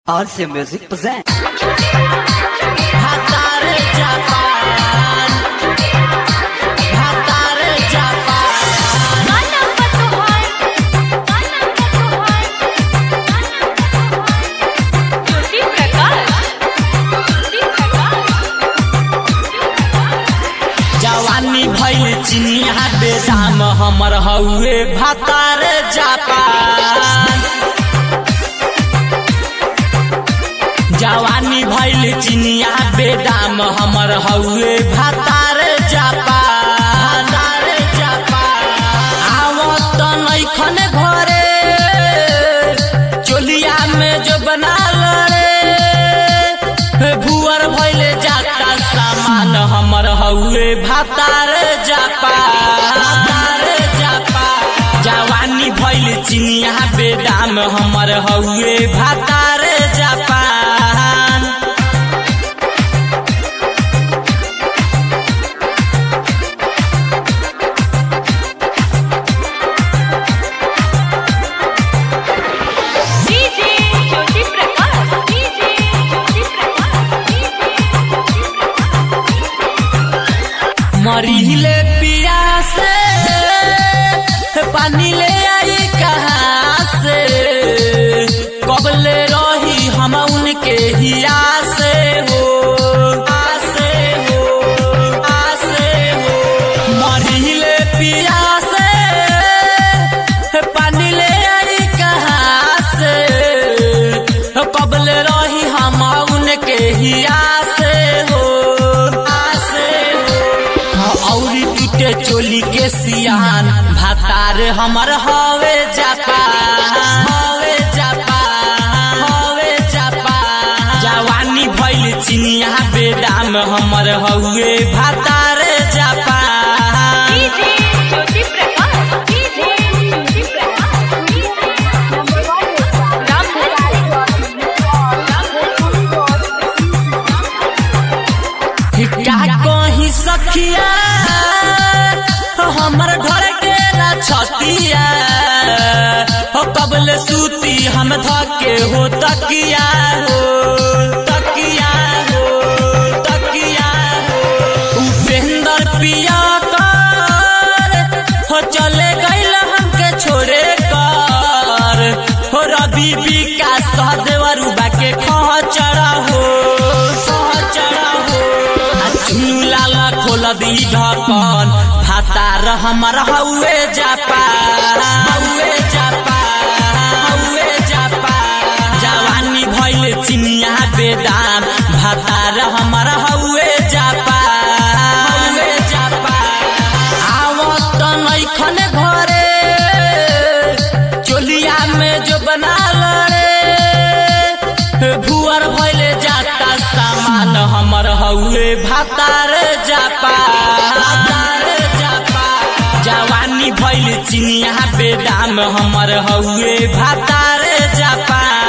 RC Music present Hatare Japan Hatare Japan जवानी भइल चिनिया बेदाम हमर हउए भातारे जापान जवानी भइल चिनिया बेदाम हमर हउए भातारे जापान भातारे जापान आवत नइखन घरे चोलिया में जो बना लड़े भुअर भइले जाता सामान हमर हउए भातारे जापान भातारे जापान जवानी भइल चिनिया बेदाम हमर हउए भातारे जापान मरीले पिया से पानी ले आई कहाँ से कबले रही हम उनके हिया से हो आसे हो आसे हो मरीले पिया से पानी ले आई कहाँ से कबले रही हम उनके हिया से हो आसे औरी टूटे चोली के सियान भातार हमर हवे जापान हवे जापान हवे जापान जवानी भइल चिनिया बेदाम हमर हउए भातार जापान क्या कहीं सखिया हमर घर के ना छतिया हो कबले सूती हम धके हो तकिया हो तकिया हो तकिया हो उपेंद्र पिया कर हो चले गइल हमके छोड़े कर हो रवि विकास सहदेवरु बाके खह चढ़ा हो लाला खोल दी ढक्कन भातार हमर हउए जापान हउए जापान हउए जापान जवानी भइल चिनिया बेदाम भातार हमर हउए जापान हउए जापान आवत नइखन घरे चोलिया में जो बना लड़े भुअर भइले जाता सामान हमर हउए भातारे जापान भातारे जापान जवानी भइल चिनिया बेदाम हमर हउए भातारे जापान।